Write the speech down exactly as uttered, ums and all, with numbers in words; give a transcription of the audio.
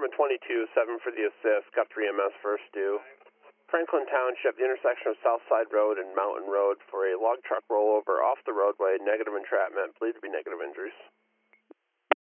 Department twenty-two, seven for the assist, got three M S first due. Franklin Township, the intersection of Southside Road and Mountain Road for a log truck rollover off the roadway, negative entrapment, believed to be negative injuries.